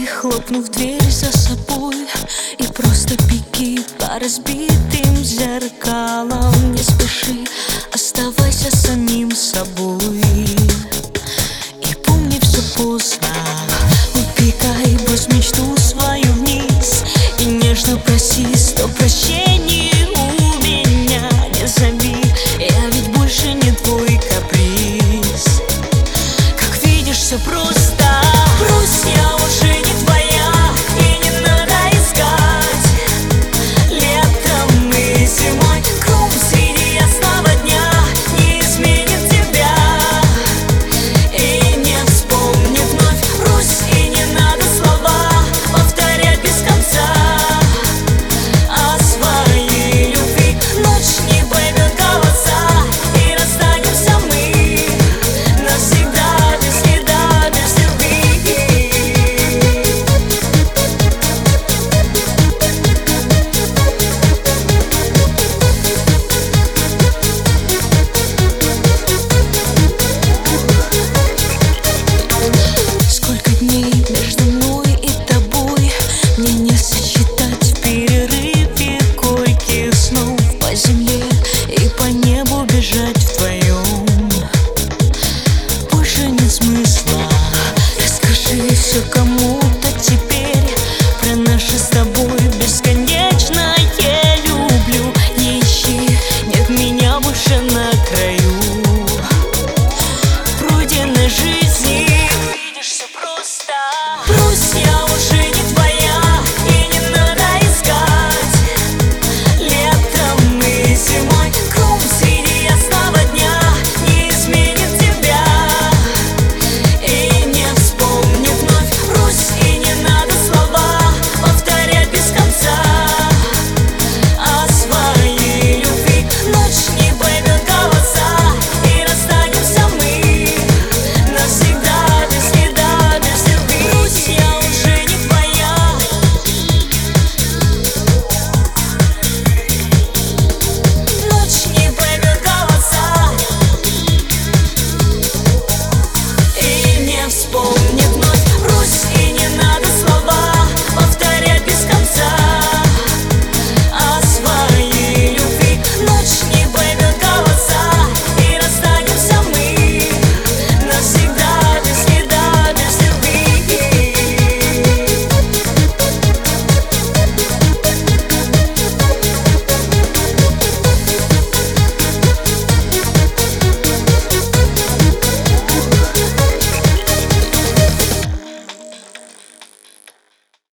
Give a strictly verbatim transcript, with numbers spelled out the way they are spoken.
Уходи, хлопнув дверь за собой, и просто беги по разбитым зеркалам. Не спеши, оставайся самим собой. И помни, все поздно. Убегай, брось мечту свою вниз и нежно проси сто прощений у меня. Не зови, я ведь больше не твой каприз. Как видишь, все просто.